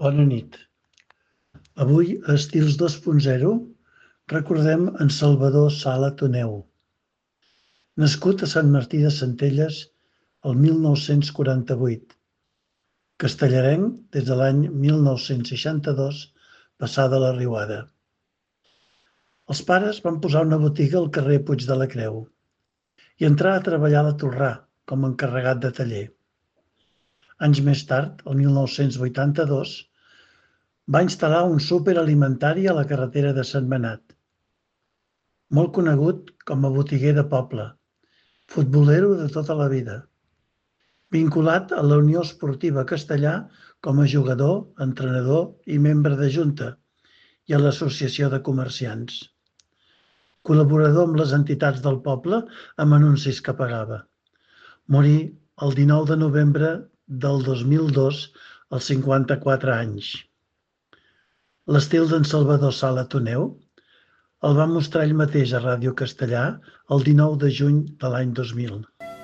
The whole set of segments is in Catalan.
Bona nit. Avui, a Estils 2.0, recordem en Salvador Sala Toneu. Nascut a Sant Martí de Centelles el 1948. Castellarenc des de l'any 1962, passada la riuada. Els pares van posar una botiga al carrer Puig de la Creu i entrar a treballar a la Tolrà com a encarregat de taller. Anys més tard, el 1982, va instal·lar un súper alimentari a la carretera de Sentmenat. Molt conegut com a botiguer de poble, futbolero de tota la vida, vinculat a la Unió Esportiva Castellar com a jugador, entrenador i membre de junta i a l'Associació de Comerciants. Col·laborador amb les entitats del poble amb anuncis que pagava. Morí el 19 de novembre del 2002 als 54 anys. L'estil d'en Salvador Sala Toneu el va mostrar ell mateix a Ràdio Castellà el 19 de juny de l'any 2000.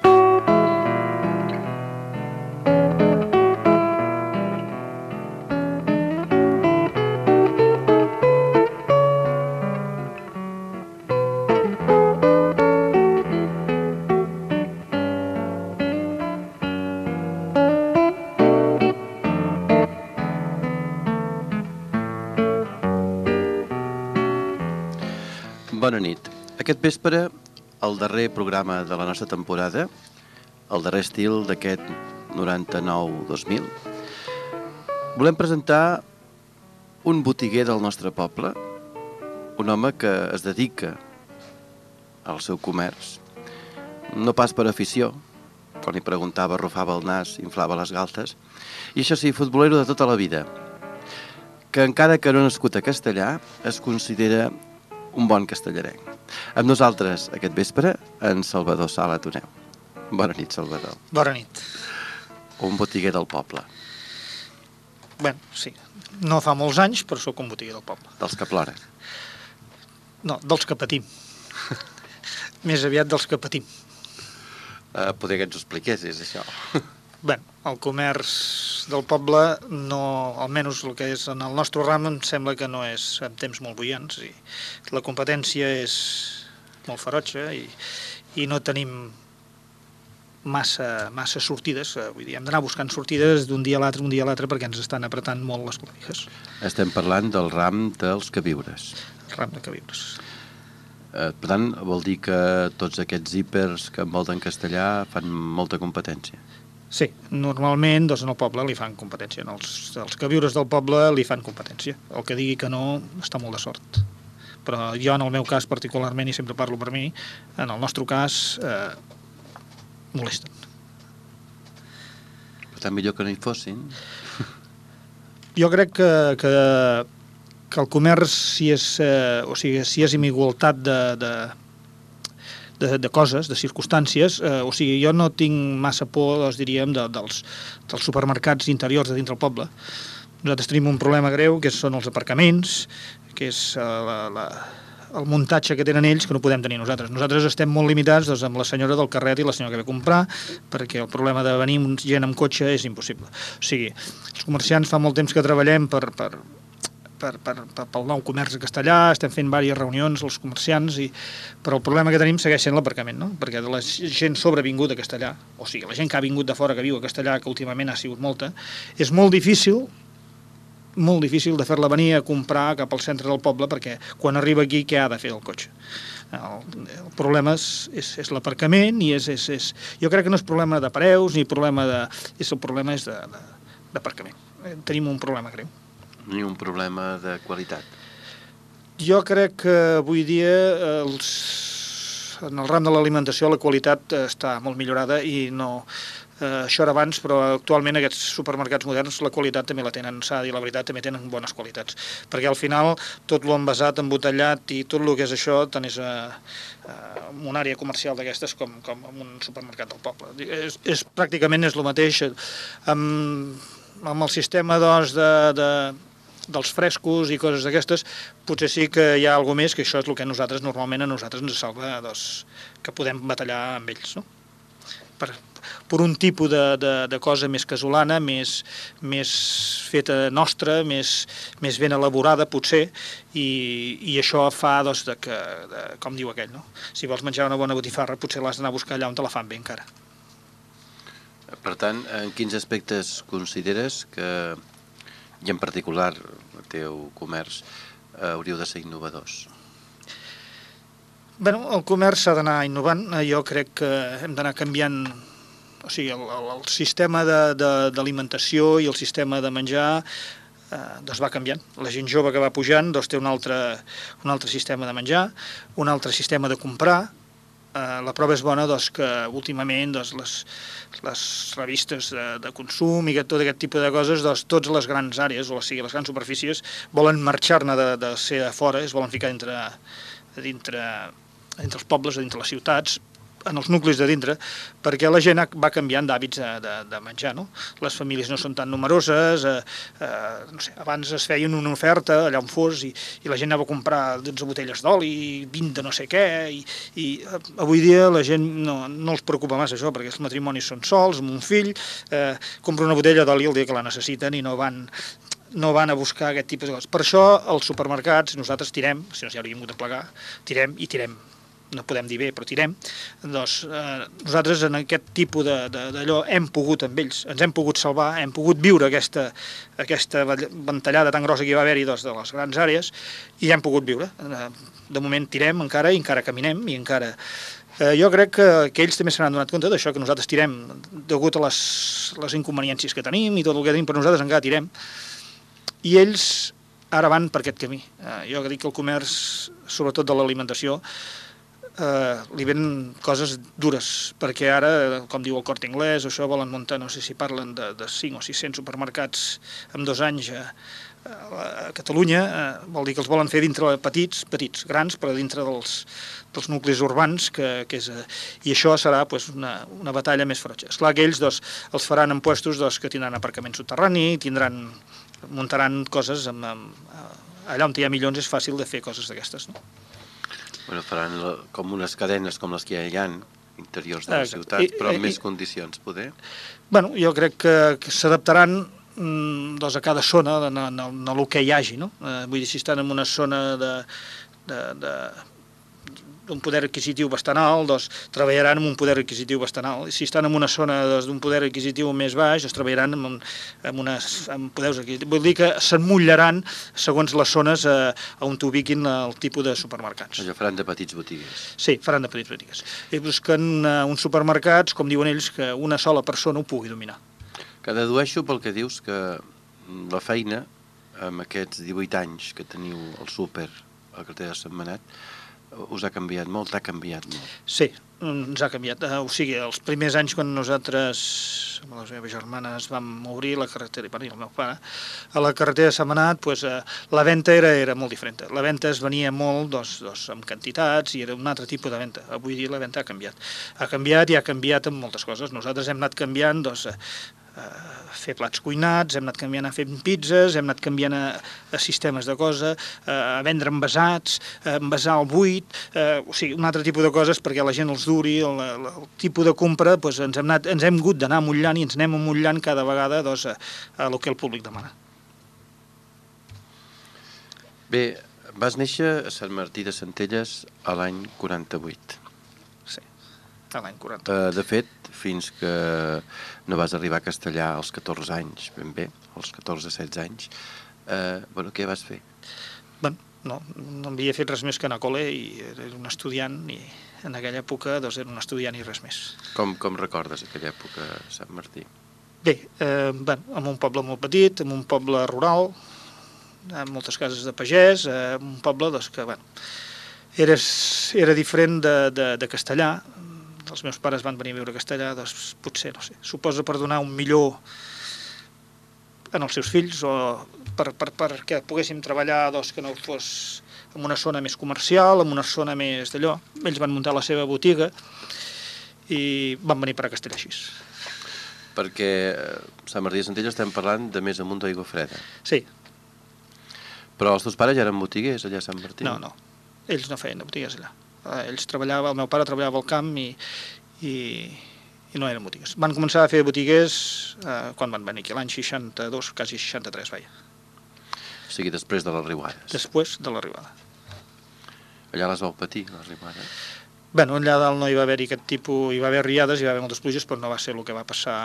Bona nit. Aquest vespre, el darrer programa de la nostra temporada, el darrer estil d'aquest 99-2000, volem presentar un botiguer del nostre poble, un home que es dedica al seu comerç, no pas per afició, quan li preguntava arrufava el nas, inflava les galtes, i això sí, futbolero de tota la vida, que encara que no ha nascut a Castellà, es considera un bon castellarenc. Amb nosaltres, aquest vespre, en Salvador Sala Toneu. Bona nit, Salvador. Bona nit. Un botiguer del poble. Bé, sí. No fa molts anys, però sóc un botiguer del poble. Dels que ploren. No, dels que patim. Més aviat dels que patim. Poder que ens ho expliquessis, això. Bé, el comerç del poble, no, almenys el que és en el nostre ram, em sembla que no és en temps molt buients i la competència és molt ferotge i no tenim massa sortides, vull dir, hem d'anar buscant sortides d'un dia a l'altre perquè ens estan apretant molt les clàviques. Estem parlant del ram dels queviures. El ram de queviures. Per tant, vol dir que tots aquests hípers que envolten Castellà fan molta competència. Sí, normalment doncs, en el poble li fan competència, els queviures del poble li fan competència. El que digui que no està molt de sort. Però jo, en el meu cas particularment, i sempre parlo per mi, en el nostre cas, molesten. Per tant, millor que no hi fossin. Jo crec que el comerç, si és en igualtat de coses, de circumstàncies, o sigui, jo no tinc massa por, doncs, diríem, dels supermercats interiors de dintre el poble. Nosaltres tenim un problema greu, que són els aparcaments, que és el muntatge que tenen ells, que no podem tenir nosaltres. Nosaltres estem molt limitats doncs, amb la senyora del carret i la senyora que ve a comprar, perquè el problema de venir gent amb cotxe és impossible. O sigui, els comerciants fa molt temps que treballem pel nou comerç a Castellà, estem fent diverses reunions els comerciants, però el problema que tenim segueix sent l'aparcament, no? Perquè la gent sobrevingut a Castellà, o sigui, la gent que ha vingut de fora, que viu a Castellà, que últimament ha sigut molta, és molt difícil de fer-la venir a comprar cap al centre del poble, perquè quan arriba aquí, què ha de fer el cotxe? El problema és l'aparcament i jo crec que no és problema de preus ni problema el problema és d'aparcament. Tenim un problema greu. Ni un problema de qualitat. Jo crec que avui dia en el ram de l'alimentació la qualitat està molt millorada i no... Això era abans, però actualment aquests supermercats moderns la qualitat també la tenen, s'ha de dir la veritat, també tenen bones qualitats. Perquè al final tot l'envasat, embotellat i tot el que és això tant és en una àrea comercial d'aquestes com en un supermercat del poble. Pràcticament és el mateix. Amb el sistema dels frescos i coses d'aquestes, potser sí que hi ha alguna més, que això és el que normalment a nosaltres ens salva, que podem batallar amb ells, no? per un tipus de cosa més casolana, més feta nostra, més ben elaborada, potser, i això fa, doncs, com diu aquell, no? Si vols menjar una bona botifarra, potser l'has d'anar a buscar allà on te la fan bé encara. Per tant, en quins aspectes consideres que, i en particular el teu comerç, hauríeu de ser innovadors? Bé, el comerç s'ha d'anar innovant. Jo crec que hem d'anar canviant, o sigui, el sistema d'alimentació i el sistema de menjar doncs va canviant. La gent jove que va pujant doncs té un altre sistema de menjar, un altre sistema de comprar. La prova és bona doncs, que últimament doncs, les revistes de consum i tot aquest tipus de coses, doncs, totes les grans àrees, o sigui, les grans superfícies, volen marxar-ne de ser a fora, es volen ficar dintre els pobles, dintre les ciutats, en els nuclis de dintre, perquè la gent va canviant d'hàbits de menjar, no? Les famílies no són tan numeroses, no sé, abans es feien una oferta allà on fos i la gent anava a comprar 12 botelles d'oli, 20 de no sé què, i avui dia la gent no els preocupa massa això, perquè els matrimonis són sols, amb un fill, compra una botella d'oli el dia que la necessiten i no van a buscar aquest tipus de coses. Per això, als supermercats, nosaltres tirem, si no s'hi hauríem hagut de plegar, tirem, no podem dir bé, però tirem, doncs nosaltres en aquest tipus d'allò hem pogut amb ells, ens hem pogut salvar, hem pogut viure aquesta ventallada tan grossa que hi va haver-hi de les grans àrees, i hem pogut viure. De moment tirem encara, i encara caminem, i encara... Jo crec que ells també se n'han donat compte d'això, que nosaltres tirem degut a les inconveniències que tenim i tot el que tenim, però nosaltres encara tirem. I ells ara van per aquest camí. Jo dic que el comerç, sobretot de l'alimentació, li ven coses dures, perquè ara, com diu el Corte Inglés, això volen muntar, no sé si parlen de 5 o 600 supermercats en 2 anys a Catalunya, vol dir que els volen fer dintre petits, grans, però dintre dels nuclis urbans, i això serà una batalla més ferotge. Esclar que ells els faran en puestos que tindran aparcament subterrani, muntaran coses, allà on hi ha milions és fàcil de fer coses d'aquestes, no? Bueno, faran com unes cadenes com les que hi ha interiors de la ciutat, però amb més condicions, poder? Bueno, jo crec que s'adaptaran a cada zona en el que hi hagi, no? Vull dir, si estan en una zona d'un poder adquisitiu bastant alt, doncs treballaran amb un poder adquisitiu bastant alt. I si estan en una zona d'un poder adquisitiu més baix, doncs treballaran amb poders adquisitius. Vull dir que s'emmollaran segons les zones on t'ubiquin el tipus de supermercats. Allò faran de petits botigues. Sí, faran de petits botigues. I busquen uns supermercats, com diuen ells, que una sola persona ho pugui dominar. Que dedueixo pel que dius que la feina, amb aquests 18 anys que teniu al súper al carrer de Sant Manat, us ha canviat molt, t'ha canviat molt. Sí, ens ha canviat. O sigui, els primers anys quan nosaltres, amb les meves germanes, vam obrir la carretera, i el meu pare, a la carretera de Sant Manat, la venda era molt diferent. La venda es venia molt amb quantitats i era un altre tipus de venda. Avui dia la venda ha canviat. Ha canviat i ha canviat en moltes coses. Nosaltres hem anat canviant a fer plats cuinats, hem anat canviant a fer pizzas, hem anat canviant a sistemes de cosa, a vendre envasats, a envasar al buit, o sigui, un altre tipus de coses perquè la gent els duri, el tipus de compra, ens hem hagut d'anar amollant i ens anem amollant cada vegada a el que el públic demana. Bé, vas néixer a Sant Martí de Centelles a l'any 48. Sí, a l'any 48. De fet, fins que no vas arribar a Castellar als 14 anys, ben bé, als 14-16 anys, què vas fer? Bé, no havia fet res més que anar a col·le i era un estudiant i en aquella època era un estudiant i res més. Com recordes aquella època a Sant Martí? Bé, en un poble molt petit, en un poble rural, amb moltes cases de pagès, un poble que era diferent de Castellar. Els meus pares van venir a viure a Castellar, doncs potser, no sé, suposo per donar un millor en els seus fills o perquè poguéssim treballar que no fos en una zona més comercial, en una zona més d'allò. Ells van muntar la seva botiga i van venir per a Castellar així. Perquè Sant Martí de Centelles estem parlant de més amunt d'Aigua Freda. Sí. Però els teus pares ja eren botiguers allà a Sant Martí? No, ells no feien de botigues allà. El meu pare treballava al camp i i no eren botigues. Van començar a fer botiguers quan van venir aquí, l'any 62, quasi 63, vaja. O sigui, després de les riuades. Després de l'arribada. Allà les vau patir, les riuades? Bé, allà dalt no hi va haver-hi aquest tipus, hi va haver riades, hi va haver moltes pluges, però no va ser el que va passar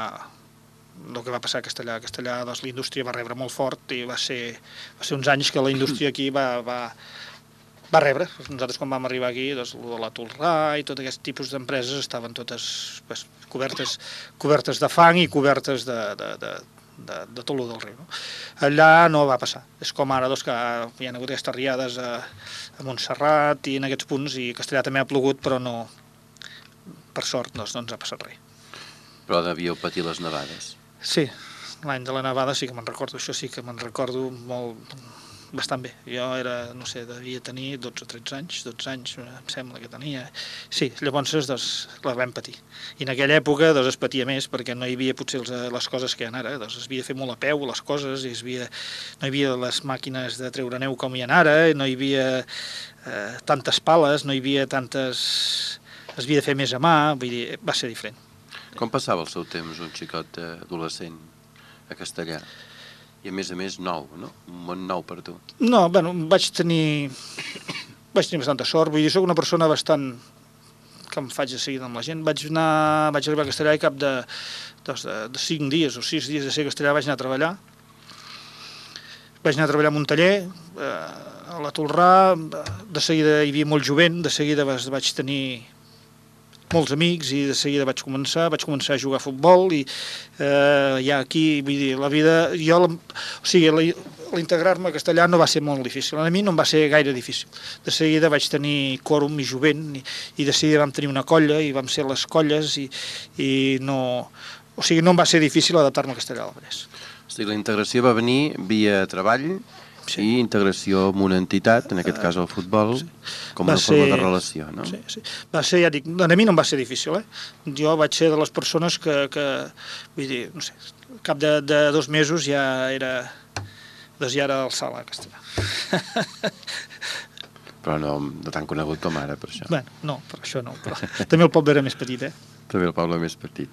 a Castellar. A Castellar doncs, la indústria va rebre molt fort i va ser uns anys que la indústria aquí va rebre. Nosaltres quan vam arribar aquí, doncs, la Tolrà i tot aquest tipus d'empreses estaven totes cobertes de fang i cobertes de tot el del riu. No? Allà no va passar. És com ara doncs, que hi ha hagut aquestes riades a Montserrat i en aquests punts, i a Castellar també ha plogut, però no, per sort no ens ha passat res. Però devíeu patir les nevades. Sí, l'any de la nevada sí que me'n recordo, això sí que me'n recordo bastant bé. Jo devia tenir 12 o 13 anys, 12 anys em sembla que tenia. Sí, llavors doncs, la vam patir. I en aquella època doncs, es patia més perquè no hi havia potser les coses que hi ha ara. Doncs, es havia de fer molt a peu les coses, i no hi havia les màquines de treure neu com hi ha ara, no hi havia tantes pales, no hi havia tantes... Es havia de fer més a mà, vull dir, va ser diferent. Com passava el seu temps un xicot adolescent a Castellar? I a més nou, no? Un món nou per tu. No, bueno, vaig tenir bastanta sort. Vull dir, soc una persona bastant que em faig de seguida amb la gent. Vaig arribar a Castellar i cap de 5 dies o 6 dies de ser a Castellar vaig anar a treballar. Vaig anar a treballar en un taller, a la Tolrà, de seguida hi havia molt jovent, de seguida vaig tenir molts amics i de seguida vaig començar a jugar a futbol i ja aquí, vull dir, la vida... L'integrar-me a Castellar no va ser molt difícil, a mi no em va ser gaire difícil. De seguida vaig tenir quòrum i jovent i de seguida vam tenir una colla i vam ser les colles i no... O sigui, no em va ser difícil adaptar-me a Castellar del Vallès. O sigui, la integració va venir via treball i integració amb una entitat, en aquest cas el futbol, com una forma de relació, no? Sí. Va ser, ja dic, a mi no em va ser difícil, Jo vaig ser de les persones que vull dir, no sé, al cap de 2 mesos ja era al sala a Castellar. Però no tan conegut com ara, per això. Bé, no, per això no, però també el poble era més petit, També el poble més petit.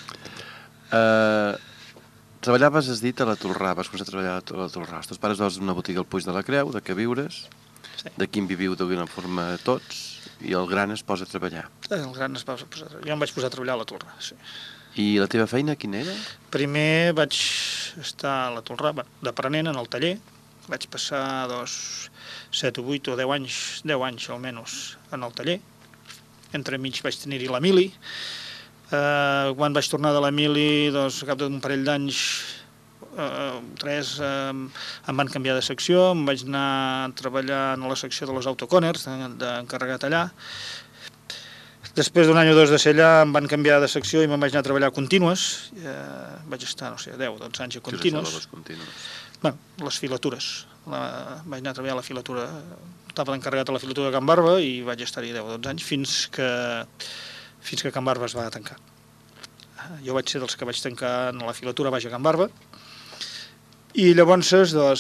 Treballaves, has dit, a la Tolrà, vas començar a treballar a la Tolrà. Els teus pares van una botiga al Puig de la Creu, de què viures, de quin viviu d'alguna forma tots, i el gran es posa a treballar. El gran es posa a treballar. Jo em vaig posar a treballar a la Tolrà, sí. I la teva feina quina era? Primer vaig estar a la Tolrà, d'aprenent en el taller. Vaig passar 7 o 8 o 10 anys almenys en el taller. Entremig vaig tenir-hi la mili. Quan vaig tornar de la mili, al cap d'un parell d'anys, 3, em van canviar de secció, em vaig anar a treballar a la secció de les autocòners, d'encarregat allà. Després d'un any o 2 de ser allà, em van canviar de secció i me'n vaig anar a treballar a contínues. Vaig estar, 10 o 12 anys a contínues. Bé, les filatures. Vaig anar a treballar a la filatura, estava encarregat a la filatura de Can Barba i vaig estar-hi 10 o 12 anys fins que Can Barba es va tancar. Jo vaig ser dels que vaig tancar en la filatura baix a Can Barba i llavors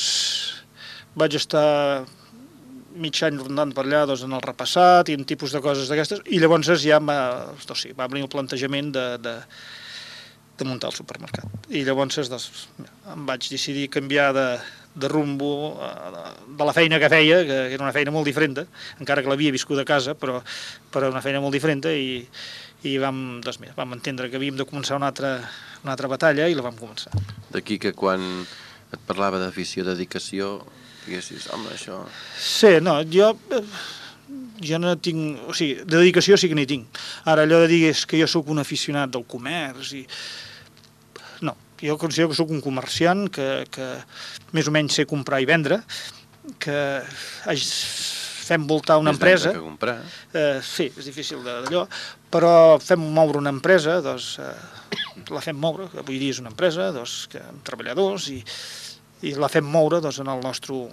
vaig estar mig any rondant per allà en el repassat i en tipus de coses d'aquestes i llavors ja va venir el plantejament de muntar el supermercat. I llavors em vaig decidir canviar de rumbo de la feina que feia, que era una feina molt diferent, encara que l'havia viscut a casa, però una feina molt diferent i vam entendre que havíem de començar una altra batalla i la vam començar. D'aquí que quan et parlava d'afició, dedicació, diguessis, home, això... Sí, no, jo no tinc... O sigui, de dedicació sí que n'hi tinc. Ara, allò de dir que jo sóc un aficionat del comerç i... No, jo considero que sóc un comerciant que més o menys sé comprar i vendre, que fem voltar una empresa... Més vendre que comprar. Sí, és difícil d'allò, però fem moure una empresa, la fem moure, que avui dia és una empresa, amb treballadors, i la fem moure en el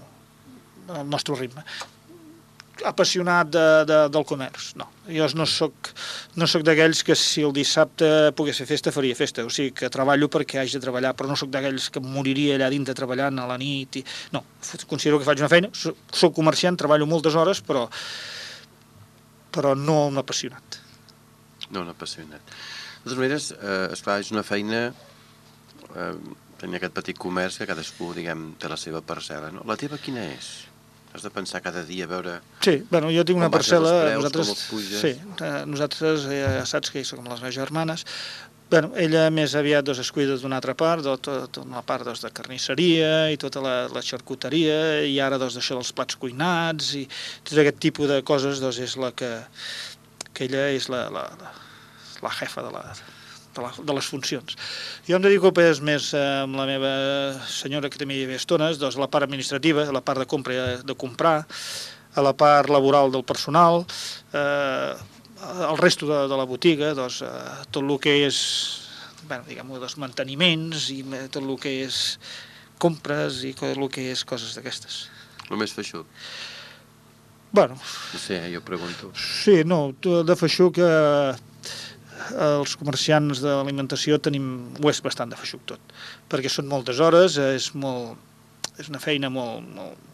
nostre ritme. Apassionat del comerç, no. Jo no soc d'aquells que si el dissabte pogués fer festa, faria festa. O sigui, que treballo perquè haig de treballar, però no soc d'aquells que moriria allà dintre treballant a la nit. No, considero que faig una feina, soc comerciant, treballo moltes hores, però no un apassionat. No un apassionat. De totes maneres, esclar, és una feina, tenir aquest petit comerç que cadascú, diguem, té la seva parcel·la, no? La teva quina és? Has de pensar cada dia, a veure... Sí, bueno, jo tinc una parcel·la... Nosaltres, com els puges... Sí, nosaltres ja saps que som les meves germanes. Bueno, ella més aviat es cuida d'una altra part, tota una part de carnisseria i tota la xarcuteria, i ara d'això dels plats cuinats i tot aquest tipus de coses és la que ella és la jefa de les funcions. Jo em dedico més amb la meva senyora, que també hi havia estones, a la part administrativa, a la part de comprar, a la part laboral del personal, el resto de la botiga, tot el que és, diguem-ho, manteniments i tot el que és compres i tot el que és coses d'aquestes. Només feixuc? Bueno... No sé, jo pregunto. Sí, no, de feixuc... els comerciants de l'alimentació ho és bastant de feixuc tot, perquè són moltes hores, és una feina molt,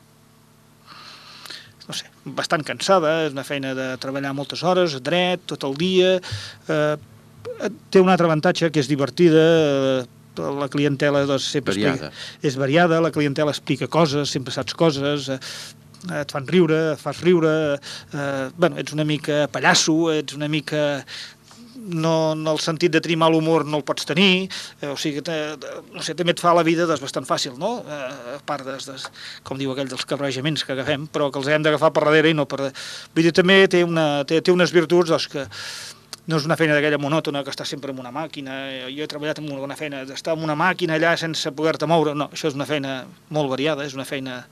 no sé, bastant cansada, és una feina de treballar moltes hores, dret, tot el dia, té un altre avantatge que és divertida, la clientela sempre és variada, la clientela explica coses, sempre saps coses, et fan riure, et fas riure, ets una mica pallasso, ets una mica... No, en el sentit de tenir mal humor no el pots tenir, o sigui, no sé, també et fa la vida bastant fàcil, no? A part, com diu aquell, dels cabrejaments que agafem, però que els hem d'agafar per darrere i no per... Vull dir, també té unes virtuts, que no és una feina d'aquella monòtona que està sempre en una màquina. Jo he treballat en una feina d'estar en una màquina allà sense poder-te moure. No, això és una feina molt variada, és una feina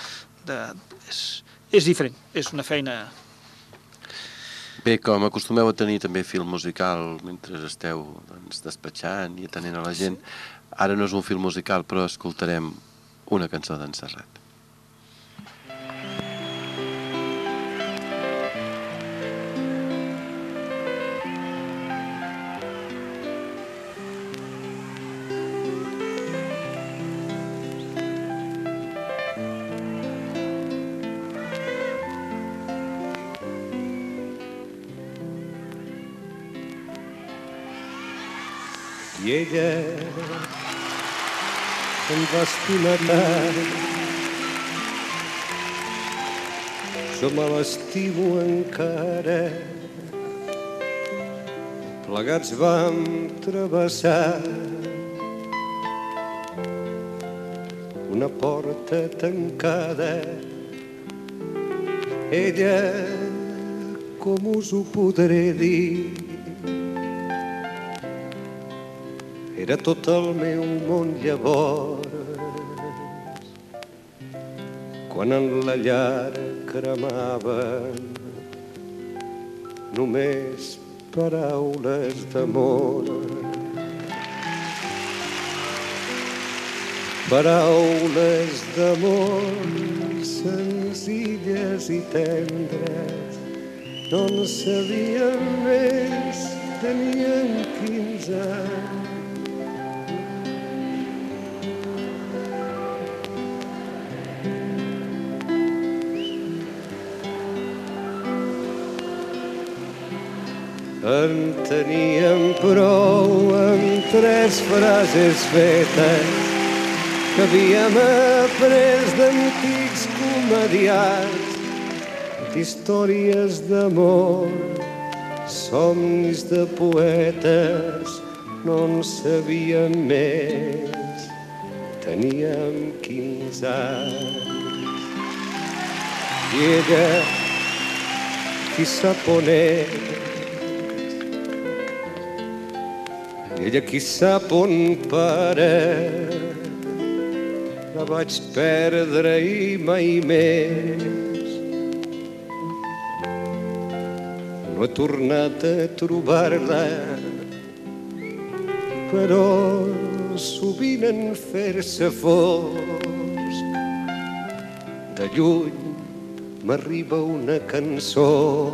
és diferent, és una feina... Bé, com acostumeu a tenir també fil musical mentre esteu despatxant i atenent a la gent, ara no és un fil musical, però escoltarem una cançó d'en Serrat. I ella em va estimar tant, jo me l'estimo encara. Plegats vam travessar una porta tancada. Ella, com us ho podré dir, era tot el meu món llavors, quan en la llar cremaven només paraules d'amor. Paraules d'amor senzilles i tendres, no en sabíem més, teníem 15 anys. En teníem prou amb 3 frases fetes que havíem après d'antics comediats, d'històries d'amor, somnis de poetes, no en sabíem més, teníem 15 anys. I ella, qui sap on és, ella qui sap on para, la vaig perdre i mai més no he tornat a trobar-la, però sovint en fer-se fosc de lluny m'arriba una cançó,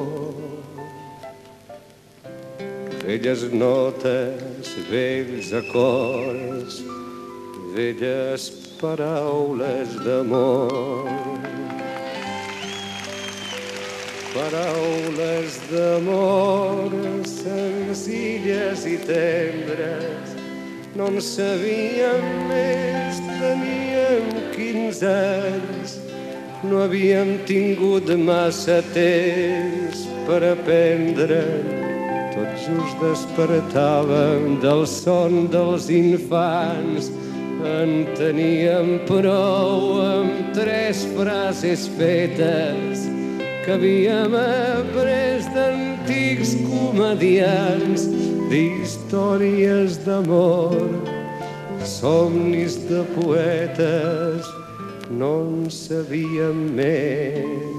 velles notes, vells acords, velles paraules d'amor. paraules d'amor senzilles i tendres. No en sabíem més, teníem 15 anys. No havíem tingut massa temps per aprendre. Tot just despertàvem del son dels infants. En teníem prou amb 3 frases fetes que havíem après d'antics comedians, d'històries d'amor, somnis de poetes. No en sabíem més.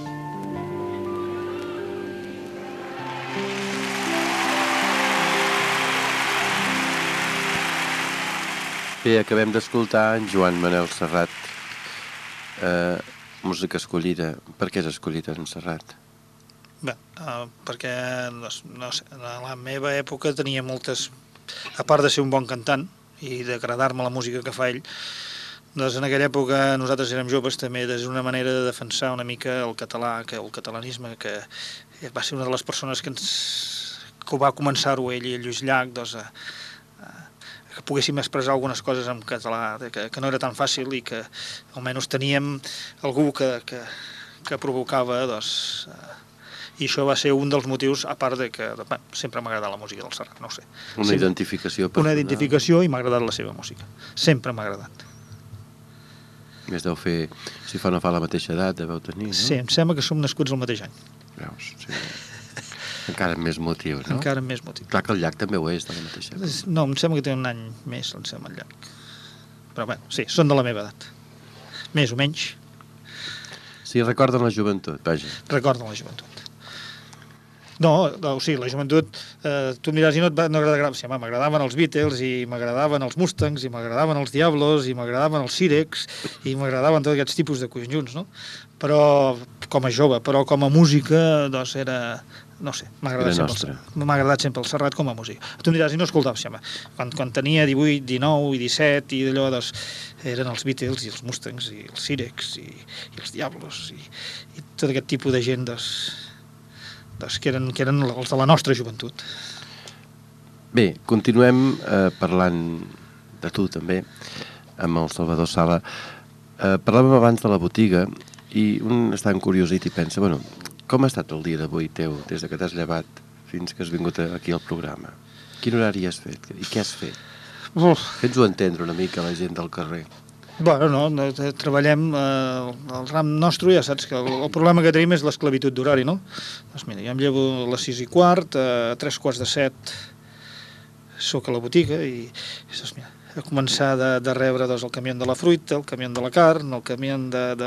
Bé, acabem d'escoltar en Joan Manel Serrat, música escollida. Per què és escollida en Serrat? Bé, perquè, no sé, a la meva època tenia moltes... A part de ser un bon cantant i d'agradar-me la música que fa ell, doncs en aquella època nosaltres érem joves també, és una manera de defensar una mica el català, el catalanisme, que va ser una de les persones que ho va començar-ho ell i el Lluís Llach, doncs, que poguéssim expressar algunes coses en català, que no era tan fàcil i que almenys teníem algú que provocava, doncs, i això va ser un dels motius, a part de que sempre m'ha agradat la música del Serrat, no ho sé. Una identificació personal. Una identificació i m'ha agradat la seva música. Sempre m'ha agradat. Més deu fer, si fa no fa la mateixa edat, deveu tenir, no? Sí, em sembla que som nascuts el mateix any. Veus, sí. Encara amb més motius, no? Encara amb més motius. Clar que el Llach també ho és, de la mateixa edat. No, em sembla que té un any més, em sembla, el Llach. Però bé, sí, són de la meva edat. Més o menys. Sí, recorden la joventut, vaja. Recorden la joventut. No, o sigui, la joventut, tu mires i no t'agrada... Sí, m'agradaven els Beatles, i m'agradaven els Mustangs, i m'agradaven els Diablos, i m'agradaven els Sirex, i m'agradaven tots aquests tipus de conjunts, no? Però, com a jove, però com a música, doncs era... No sé, m'ha agradat sempre el Serrat com a música. Tu em diràs, i no escoltava, sí, home, quan tenia 18, 19 i 17 i d'allò, doncs, eren els Beatles i els Mustangs i els Sirex i els Diablos i tot aquest tipus de gent, doncs que eren els de la nostra joventut. Bé, continuem parlant de tu també, amb el Salvador Sala. Parlàvem abans de la botiga i un està encuriosit i pensa, bueno, com ha estat el dia d'avui teu, des que t'has llevat fins que has vingut aquí al programa? Quin horari has fet i què has fet? Fes-ho entendre una mica a la gent del carrer. Bueno, no, treballem, el ram nostre, ja saps que el problema que tenim és l'esclavitud d'horari, no? Doncs mira, jo em llevo a les 6:15, a 3:45 soc a la botiga i doncs mira, he començat de rebre doncs, el camió de la fruita, el camió de la carn, el camió de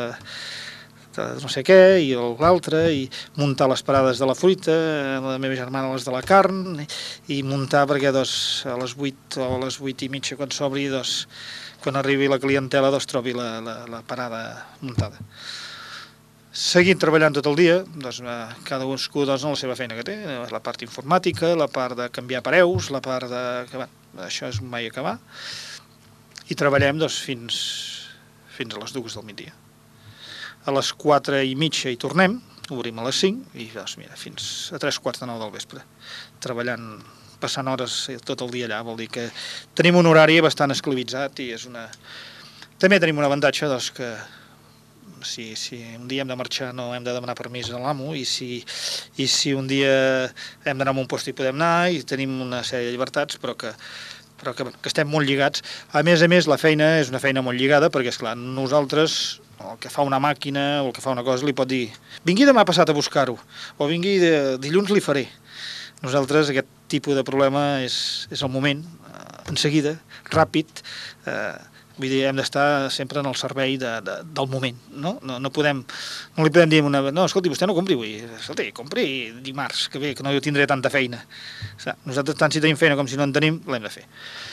no sé què, i l'altre, i muntar les parades de la fruita, la meva germana les de la carn, i muntar perquè doncs, a les 8 o a les 8:30 quan s'obri, doncs, quan arribi la clientela, doncs, trobi la parada muntada. Seguint treballant tot el dia, doncs, cadascú doncs, en la seva feina que té, la part informàtica, la part de canviar pareus, la part de... que, això és mai acabar, i treballem doncs, fins a les 2 del migdia. A les 4:30 hi tornem, obrim a les 5 i doncs, mira, fins a 3:45 del vespre, treballant, passant hores tot el dia allà. Vol dir que tenim un horari bastant esclavitzat i és una... També tenim un avantatge, doncs, que si un dia hem de marxar no hem de demanar permís a l'amo i si un dia hem d'anar a un post hi podem anar i tenim una sèrie de llibertats, però que estem molt lligats. A més, la feina és una feina molt lligada perquè, esclar, nosaltres, el que fa una màquina o el que fa una cosa li pot dir vingui demà passat a buscar-ho o vingui dilluns li faré. Nosaltres aquest tipus de problema és el moment, en seguida, ràpid, vull dir, hem d'estar sempre en el servei del moment, no? No li podem dir no, escolti, vostè no compri avui, escolti, compri dimarts, que bé, que no jo tindré tanta feina. Nosaltres, tant si tenim feina com si no en tenim, l'hem de fer.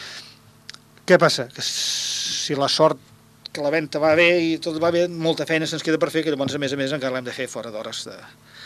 Què passa? Que si la sort que la venda va bé i tot va bé, molta feina se'ns queda per fer, que llavors, a més, encara l'hem de fer fora d'hores de...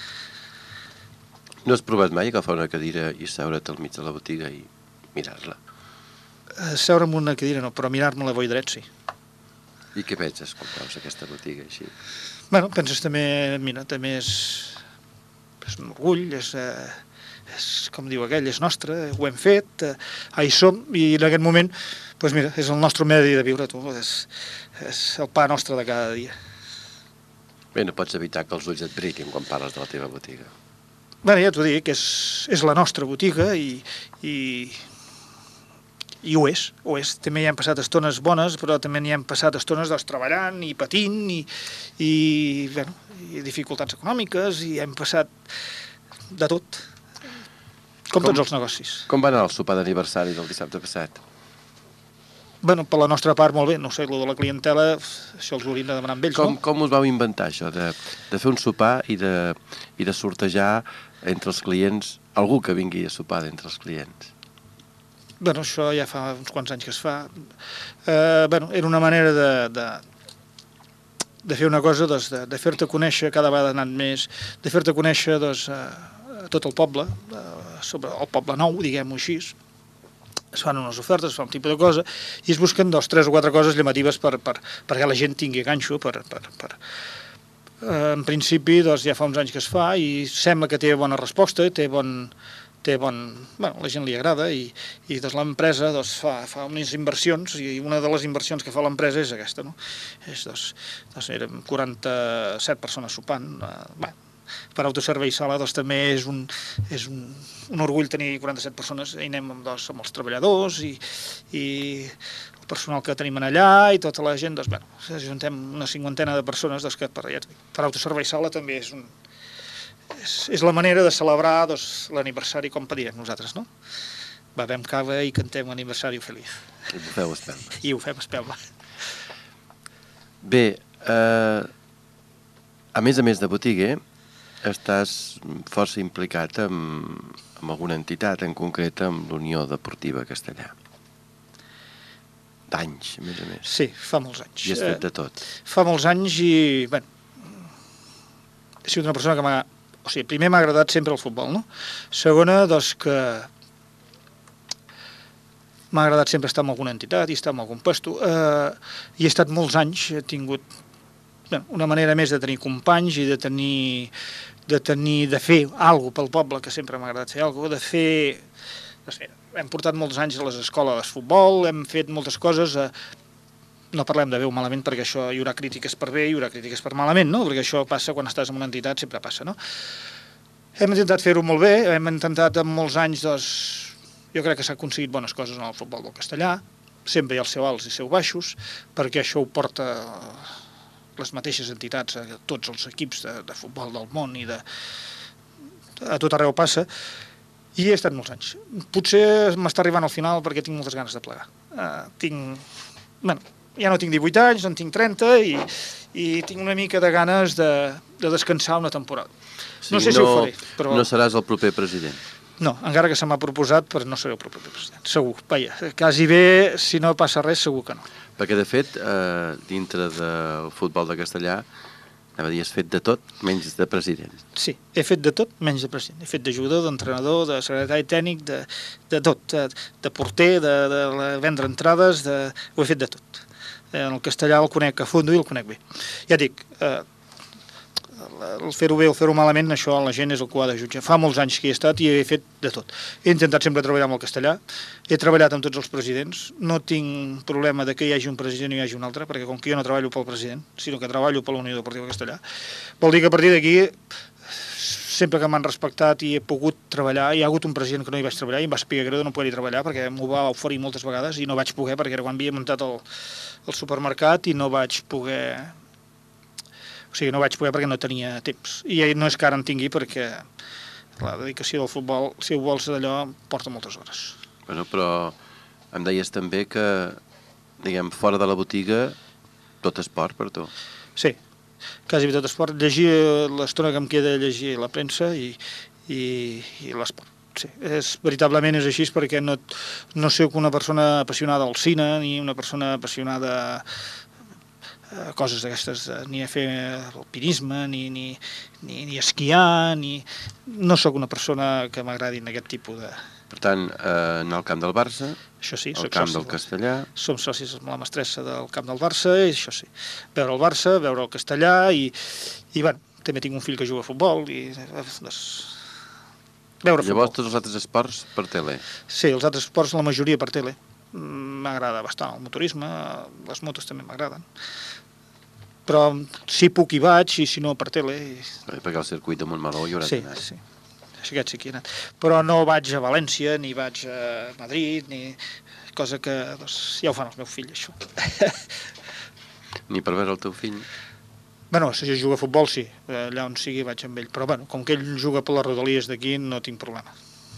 No has provat mai agafar una cadira i seure't al mig de la botiga i mirar-la? Seure en una cadira no, però mirar-me-la bo i dret, sí. I què penses quan veus aquesta botiga així? Bueno, penses també, mira, també és és un orgull, és com diu aquell, és nostre, ho hem fet, hi som, i en aquest moment, doncs mira, és el nostre medi de viure, tu, és el pa nostre de cada dia. Bé, no pots evitar que els ulls et brillin quan parles de la teva botiga. Bé, ja t'ho dic, és la nostra botiga i ho és. També hi hem passat estones bones, però també hi hem passat estones treballant i patint i dificultats econòmiques i hem passat de tot, com tots els negocis. Com va anar el sopar d'aniversari del dissabte passat? Bueno, per la nostra part, molt bé. No sé, el de la clientela, això els hauríem de demanar amb ells, no? Com us vau inventar, això, de fer un sopar i de sortejar entre els clients algú que vingui a sopar d'entre els clients? Bueno, això ja fa uns quants anys que es fa. Era una manera de fer una cosa, de fer-te conèixer cada vegada anant més, de fer-te conèixer a tot el poble, sobre el poble nou, diguem-ho així. Es fan unes ofertes, es fa un tipus de cosa, i es busquen 2, 3 o 4 coses llamatives perquè la gent tingui ganxo. En principi, ja fa uns anys que es fa i sembla que té bona resposta, la gent li agrada i l'empresa fa unes inversions i una de les inversions que fa l'empresa és aquesta, no? Érem 47 persones sopant, per autoservei i sala també és un orgull tenir 47 persones, i anem amb els treballadors i el personal que tenim allà i tota la gent, ajuntem una 50 de persones que per autoservei i sala també és la manera de celebrar l'aniversari com direm nosaltres, no? Bevem cava i cantem aniversari feliç. I ho feu a espelma. I ho fem a espelma. Bé, a més de botiguer, estàs força implicat amb alguna entitat, en concret amb l'Unió Deportiva Castellà. D'anys, a més. Sí, fa molts anys. I has fet de tot. Fa molts anys i, he sigut una persona que primer m'ha agradat sempre el futbol, no? Segona, que m'ha agradat sempre estar en alguna entitat i estar en algun puesto. I he estat molts anys, he tingut una manera més de tenir companys i de fer alguna cosa pel poble, que sempre m'ha agradat fer alguna cosa, hem portat molts anys a les escoles de futbol, hem fet moltes coses, no parlem de bé o malament perquè això hi haurà crítiques per bé i hi haurà crítiques per malament, no? Perquè això passa quan estàs en una entitat, sempre passa, no? Hem intentat fer-ho molt bé, hem intentat en molts anys, jo crec que s'ha aconseguit bones coses en el futbol del castellà, sempre hi ha els seus alts i seus baixos, perquè això ho porta les mateixes entitats, a tots els equips de futbol del món i a tot arreu passa, i he estat molts anys. Potser m'està arribant al final perquè tinc moltes ganes de plegar. Ja no tinc 18 anys, no en tinc 30 i tinc una mica de ganes de descansar una temporada. No sé si ho faré, però... No seràs el proper president? No, encara que se m'ha proposat, però no seré el proper president. Segur, quasi bé, si no passa res, segur que no. Perquè, de fet, dintre del futbol de Castellà, has fet de tot menys de president. Sí, he fet de tot menys de president. He fet de jugador, d'entrenador, de secretari tècnic, de tot, de porter, de vendre entrades, ho he fet de tot. En el castellà el conec a fondo i el conec bé. Ja dic, el fer-ho bé o fer-ho malament, això la gent és el que ho ha de jutjar. Fa molts anys que hi he estat i he fet de tot. He intentat sempre treballar amb el castellà, he treballat amb tots els presidents, no tinc problema de que hi hagi un president i hi hagi un altre, perquè com que jo no treballo pel president, sinó que treballo per la Unió Deportiva Castellà, vol dir que a partir d'aquí, sempre que m'han respectat i he pogut treballar, hi ha hagut un president que no hi vaig treballar i em va saber greu de no poder-hi treballar perquè m'ho va oferir moltes vegades i no vaig poder perquè era quan havia muntat el supermercat i no vaig poder... O sigui, no vaig poder perquè no tenia temps. I no és que ara en tingui perquè la dedicació del futbol, si ho vols d'allò, porta moltes hores. Bueno, però em deies també que, diguem, fora de la botiga, tot esport per tu. Sí, quasi tot esport. Llegir l'estona que em queda de llegir la premsa i l'esport. Sí, veritablement és així perquè no soc una persona apassionada al cine ni una persona apassionada coses d'aquestes, ni a fer alpinisme, ni esquiar, no sóc una persona que m'agradi en aquest tipus de... Per tant, anar al camp del Barça, això sí, al camp del Castellà... Som socis amb la mestressa del camp del Barça, i això sí. Veure el Barça, veure el Castellà, i bueno, també tinc un fill que juga a futbol i doncs, veure futbol. Llavors tots els altres esports per tele? Sí, els altres esports la majoria per tele. M'agrada bastant el motorisme, les motos també m'agraden. Però si puc hi vaig i si no per tele... Perquè al circuit de Montmeló hi haurà d'anar. Sí. Aquest sí que hi he anat. Però no vaig a València, ni vaig a Madrid, ni... cosa que doncs, ja ho fan els meus fills, això. Ni per veure el teu fill? Bueno, si jo jugo a futbol, sí. Allà on sigui vaig amb ell. Però bueno, com que ell juga per les rodalies d'aquí, no tinc problema.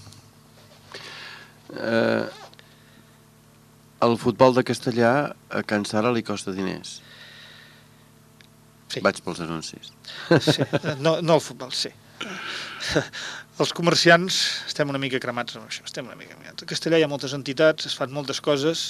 El futbol de Castellà a Can Sara li costa diners. Sí. Vaig pels anuncis. Sí. No el futbol, sí. Els comerciants estem una mica cremats amb això. A Castellà hi ha moltes entitats, es fan moltes coses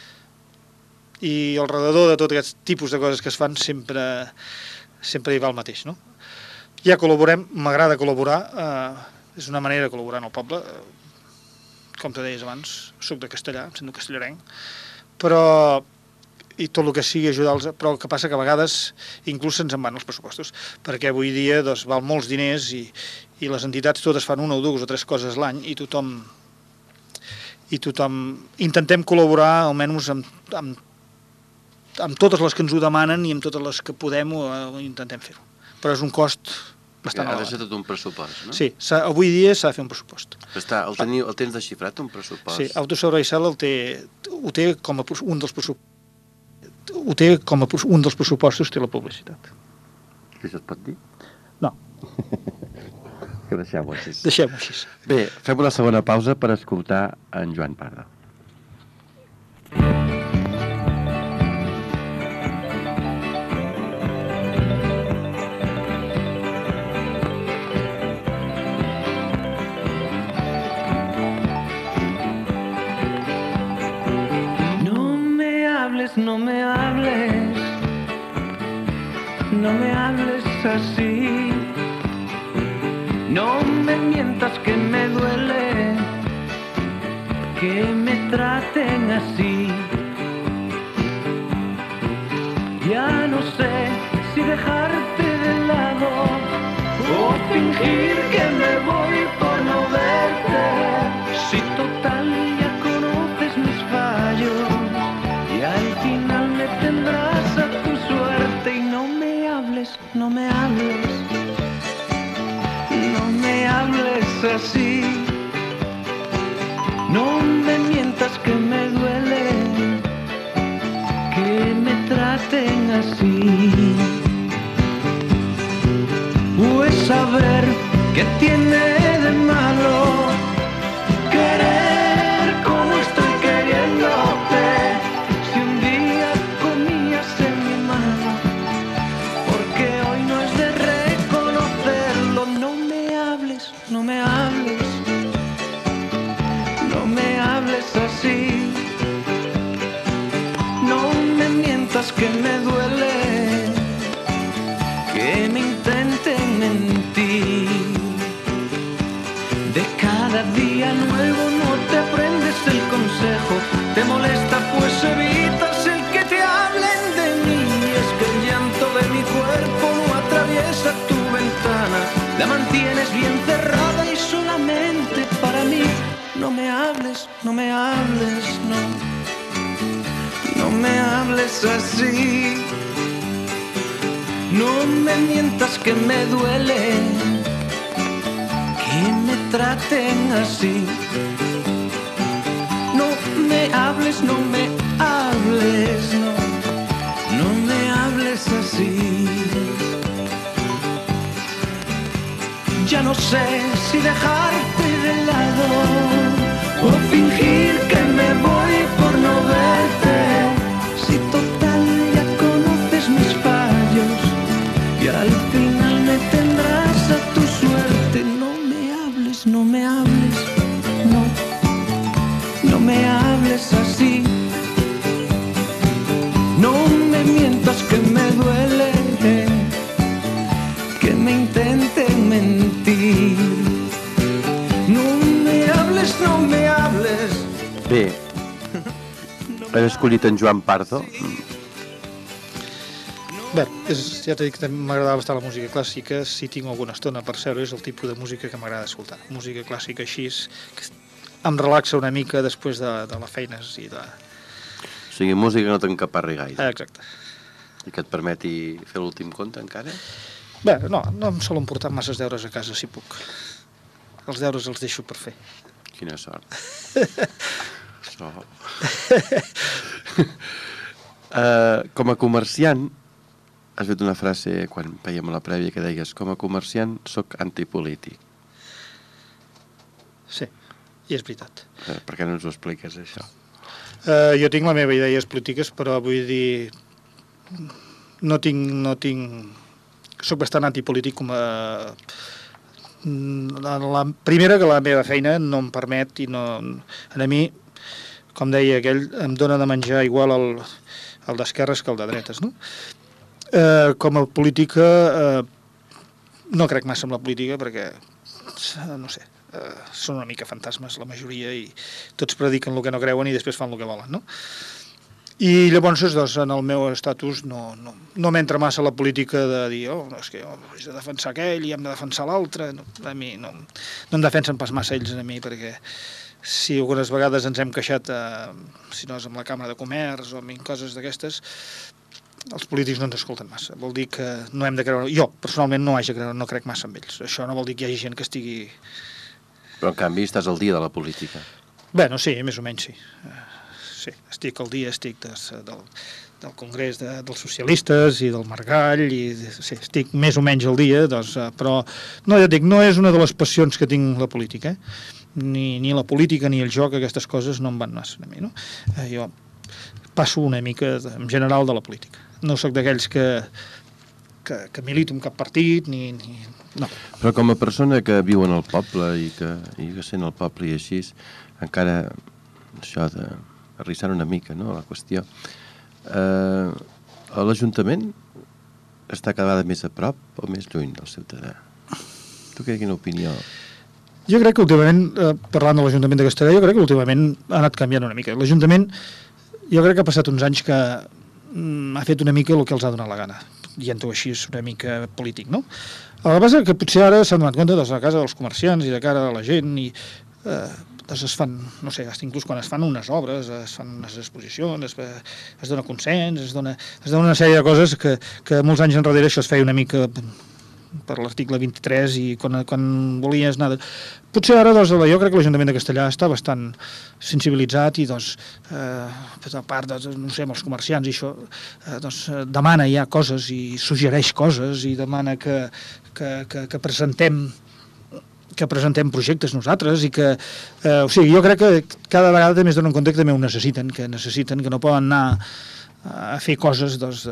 i al redador de tot aquest tipus de coses que es fan sempre hi va el mateix, no? Ja col·laborem, m'agrada col·laborar, és una manera de col·laborar en el poble. Com te deies abans, soc de Castellà, em sento castellarenc, però i tot el que sigui ajudar-los, però el que passa que a vegades inclús se'ns en van els pressupostos, perquè avui dia doncs, val molts diners i les entitats totes fan una o dues o tres coses l'any i tothom intentem col·laborar almenys amb totes les que ens ho demanen i amb totes les que podem ho intentem fer-ho. Però és un cost bastant elevat. Ha de ser tot un pressupost, no? Sí, avui dia s'ha de fer un pressupost. El tens desxifrat, un pressupost? Sí, Autoservei Sala ho té com a un dels pressupostos. Ho té com a un dels pressupostos, té la publicitat. Això es pot dir? No. Que deixem-ho així. Deixem-ho així. Bé, fem una segona pausa per escoltar en Joan Pardo. No me hables, no me hables así, no me mientas que me duele, que me traten así. Ya no sé si dejarte de lado o fingir que me voy por no verte, si total ya conoces mis fallos. Y al final me tendrás a tu suerte y no me hables, no me hables, no me hables así, no me mientas que me duele, que me traten así. Pues saber qué tiene de malo querer como estoy queriéndote. No me hables, no me hables así, no me mientas que me duele, que me intenten mentir. De cada día nuevo no te aprendes el consejo, te molesta pues evitas el que te hablen de mí. Es que el llanto de mi cuerpo no atraviesa tu ventana, la mantienes bien cerrada y solamente para mí. No me hables, no me hables, no me hables así, no me mientas que me duele, que me traten así. No me hables, no me hables, no me hables así. Ya no sé si dejarte de lado o fingir que me voy por no verte, si total ya conoces mis fallos y al final me tendrás a tu suerte. No me hables, no me hables, no me hables así, no me mientas que me duele, que me intenten mentir. No me hables. Bé, has escollit en Joan Pardo. Bé, ja t'he dit que m'agradava bastant la música clàssica. Si tinc alguna estona per seure, és el tipus de música que m'agrada escoltar. Música clàssica així, que em relaxa una mica després de les feines i de... O sigui, música que no t'encaparri gaire. Exacte. I que et permeti fer l'últim conte, encara? Bé, no em solen portar masses deures a casa, si puc. Els deures els deixo per fer. Quina sort. Això... com a comerciant, has fet una frase quan veiem a la prèvia que deies: com a comerciant soc antipolític. Sí, i és veritat. Per què no ens ho expliques, això? Jo tinc la meva idees polítiques, però vull dir... No tinc... Soc bastant antipolític com a... La primera, que la meva feina no em permet i no... A mi, com deia aquell, em dona de menjar igual el d'esquerres que el de dretes, no? Com a política no crec massa en la política perquè no sé, són una mica fantasmes la majoria i tots prediquen el que no creuen i després fan el que volen, no? I llavors, doncs, en el meu estatus no m'entra massa la política de dir és que he de defensar aquell i hem de defensar l'altre. A mi no em defensen pas massa ells a mi, perquè si algunes vegades ens hem queixat si no és amb la Càmera de Comerç o amb coses d'aquestes, els polítics no ens escolten massa. Vol dir que no hem de creure... Jo, personalment, no crec massa en ells. Això no vol dir que hi hagi gent que estigui... Però, en canvi, estàs al dia de la política. Bé, sí, més o menys sí. Sí, estic al dia, estic del Congrés dels Socialistes i del Margall, i sí, estic més o menys al dia, doncs, però no, ja dic, no és una de les passions que tinc la política, ni la política ni el joc, aquestes coses no em van massa a mi, no? Jo passo una mica, en general, de la política. No sóc d'aquells que milito en cap partit, no. Però com a persona que viu en el poble i que sent el poble i així, encara això d'arrissar una mica, no?, la qüestió. L'Ajuntament està cada vegada més a prop o més lluny del ciutadà? Tu quina opinió? Jo crec que últimament, parlant de l'Ajuntament de Castellà, jo crec que últimament ha anat canviant una mica. L'Ajuntament, jo crec que ha passat uns anys que ha fet una mica el que els ha donat la gana, dient-ho així, és una mica polític, no? El que passa que potser ara s'han donat compte de la casa dels comerciants i de cara a la gent i doncs es fan, no sé, inclús quan es fan unes obres, es fan unes exposicions, es dona consens, es dona una sèrie de coses que molts anys enrere això es feia una mica per l'article 23 i quan volies anar... Potser ara, doncs, jo crec que l'Ajuntament de Castellà està bastant sensibilitzat i, doncs, a part, no sé, amb els comerciants i això, doncs, demana ja coses i suggereix coses i demana que presentem projectes nosaltres i que... o sigui, jo crec que cada vegada també es donen compte que també ho necessiten, que no poden anar a fer coses, doncs,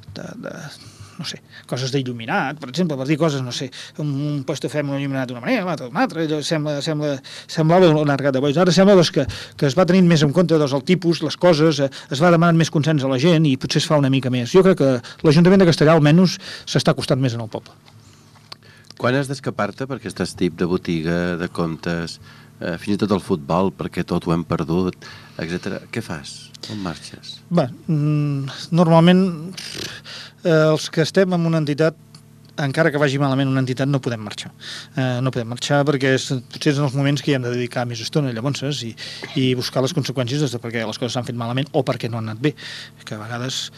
no sé, coses d'il·luminat, per exemple, per dir coses, no sé, un puesto fem un il·luminat d'una manera, l'altre d'una altra, allò semblava un arcat de bois. Ara sembla doncs, que es va tenint més en compte doncs, el tipus, les coses, es va demanant més consens a la gent i potser es fa una mica més. Jo crec que l'Ajuntament de Castellà almenys s'està costant més en el poble. Quan has d'escapar-te per aquest tip de botiga, de comptes, fins i tot el futbol, perquè tot ho hem perdut, etc. Què fas? On marxes? Bé, normalment els que estem en una entitat, encara que vagi malament una entitat, no podem marxar. No podem marxar perquè potser és en els moments que hi hem de dedicar més estona, llavors, i buscar les conseqüències de perquè les coses s'han fet malament o perquè no han anat bé, que a vegades...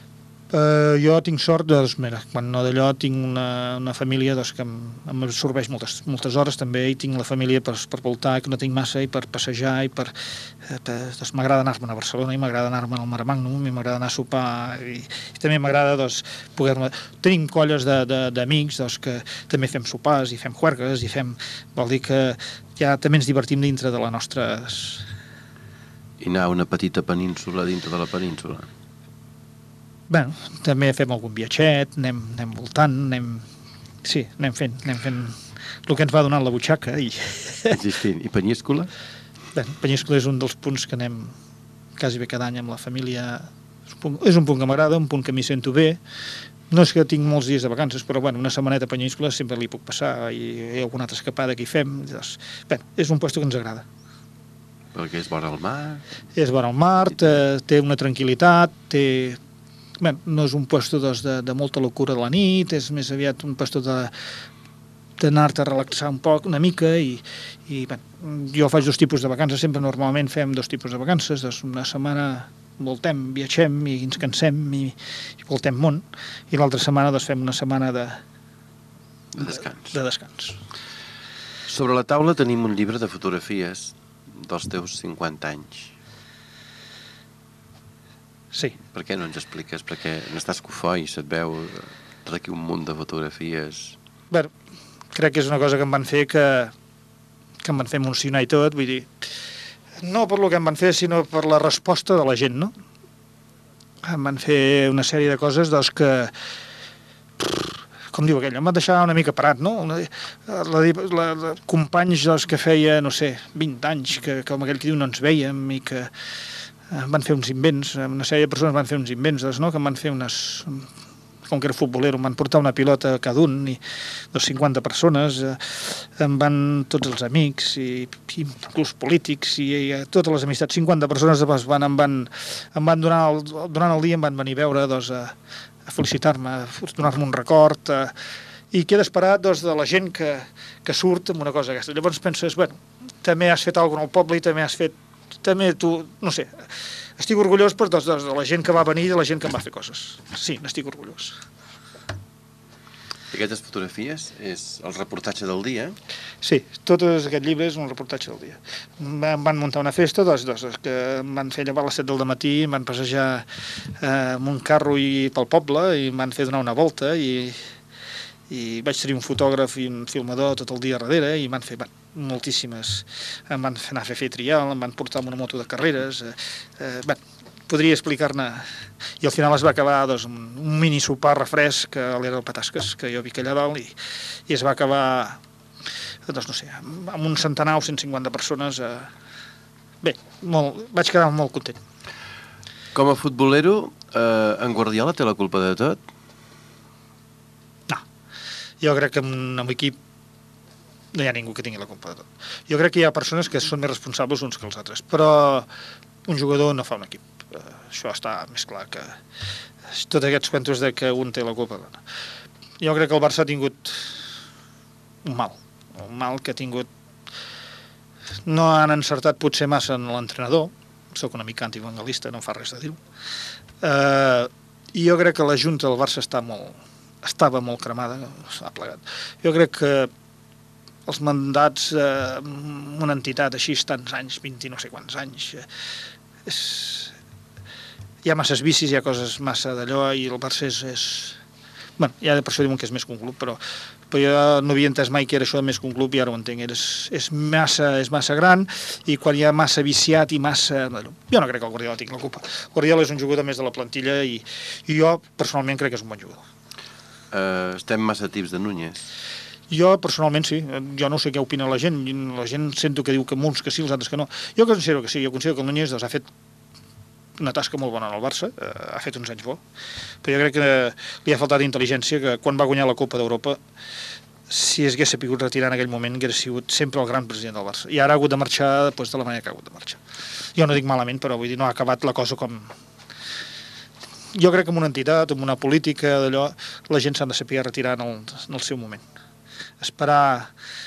jo tinc sort, doncs, mira, quan no d'allò tinc una família doncs, que em absorbeix moltes hores també, i tinc la família per voltar, que no tinc massa, i per passejar, i doncs, m'agrada anar-me'n a Barcelona, i m'agrada anar-me'n al Maramagnum, i m'agrada anar a sopar, i també m'agrada doncs, poder-me... Tenim colles d'amics doncs, que també fem sopars, i fem juergues, vol dir que ja també ens divertim dintre de la nostra... I anar a una petita península dintre de la península? Bé, també fem algun viatget, anem voltant, anem fent el que ens va donant la butxaca. Existint. I Penyíscola? Bé, Penyíscola és un dels punts que anem quasi bé cada any amb la família. És un punt que m'agrada, un punt que m'hi sento bé. No és que tinc molts dies de vacances, però bueno, una setmaneta a Penyíscola sempre li puc passar i hi ha alguna altra escapada que hi fem. Bé, és un lloc que ens agrada. Perquè és vora el mar? És vora el mar, té una tranquil·litat, té bé, no és un puesto de molta locura de la nit, és més aviat un puesto d'anar-te a relaxar un poc, una mica, i bé, jo faig 2 tipus de vacances, sempre normalment fem 2 tipus de vacances, una setmana voltem, viatgem i ens cansem i voltem món, i l'altra setmana fem una setmana de descans. Sobre la taula tenim un llibre de fotografies dels teus 50 anys. Sí. Per què no ens expliques? Perquè n'estàs cofoi, se't veu aquí un munt de fotografies. Bé, crec que és una cosa que em van fer que em van fer emocionar i tot, vull dir, no per lo que em van fer, sinó per la resposta de la gent, no? Em van fer una sèrie de coses que, com diu aquell, em van deixar una mica parat, no? Companys que feia, no sé, 20 anys, que com aquell que diu no ens vèiem i que van fer uns invents, una sèrie de persones van fer uns invents, no? Que em van fer com que era futbolero, em van portar una pilota cada un, i 50 persones, em van tots els amics, i inclús polítics, i totes les amistats, 50 persones em van durant el dia em van venir a veure, a felicitar-me, a donar-me un record, i queda esperat de la gent que surt amb una cosa aquesta. Llavors penses, bueno, també has fet alguna cosa al poble i també tu, no sé, estic orgullós de la gent que va venir i de la gent que em va fer coses. Sí, n'estic orgullós. I aquestes fotografies és el reportatge del dia? Sí, tot aquest llibre és un reportatge del dia. Em van muntar una festa, que em van fer llevar a les 7 del matí, em van passejar amb un carro pel poble i em van fer donar una volta i vaig tenir un fotògraf i un filmador tot el dia darrere i m'han fet moltíssimes, em van anar a fer trial, em van portar amb una moto de carreres, podria explicar-ne, i al final es va acabar un mini sopar refresc a l'era del Patasques, que jo vic allà dalt, i es va acabar, no sé, amb un centenar o 150 persones. Bé, vaig quedar molt content. Com a futbolero, en Guardiola té la culpa de tot? Jo crec que en un equip no hi ha ningú que tingui la culpa de tot. Jo crec que hi ha persones que són més responsables uns que els altres, però un jugador no fa un equip. Això està més clar que tots aquests cuentos de que un té la culpa. Jo crec que el Barça ha tingut un mal que ha tingut. No han encertat potser massa en l'entrenador, soc una mica antivangalista, no fa res de dir-ho, i jo crec que la junta del Barça estava molt cremada, s'ha plegat. Jo crec que els mandats una entitat així tants anys, 20 no sé quants anys, hi ha masses vicis, hi ha coses massa d'allò, i el Barça és... Bueno, ja per això diuen que és més que un club, però jo no havia entès mai que era això de més que un club, i ara ho entenc. És massa gran, i quan hi ha massa viciat i massa... Jo no crec que el Guardiola tingui la culpa. Guardiola és un jugador més de la plantilla, i jo personalment crec que és un bon jugador. Estem massa tips de Núñez. Jo personalment sí, jo no sé què opina la gent sento que diu que molts que sí, els altres que no. Jo considero que sí, jo considero que el Núñez ha fet una tasca molt bona en el Barça, ha fet uns anys bo, però jo crec que li ha faltat intel·ligència, que quan va guanyar la Copa d'Europa, si es hagués sapigut retirar en aquell moment, hauria sigut sempre el gran president del Barça, i ara ha hagut de marxar de la manera que ha hagut de marxar. Jo no dic malament, però vull dir, no ha acabat la cosa com... Jo crec que en una entitat, en una política, d'allò, la gent s'ha de saber retirar en el seu moment. Esperar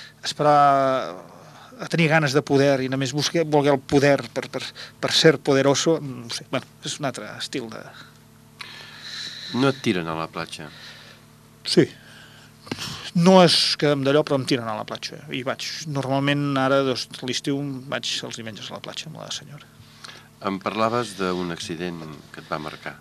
a tenir ganes de poder i només voler el poder per ser poderoso, no sé, bueno, és un altre estil de... No et tiren a la platja? Sí. No és que d'allò, però em tiren a la platja. I vaig, normalment ara, l'estiu, vaig els diumenges a la platja amb la senyora. Em parlaves d'un accident que et va marcar.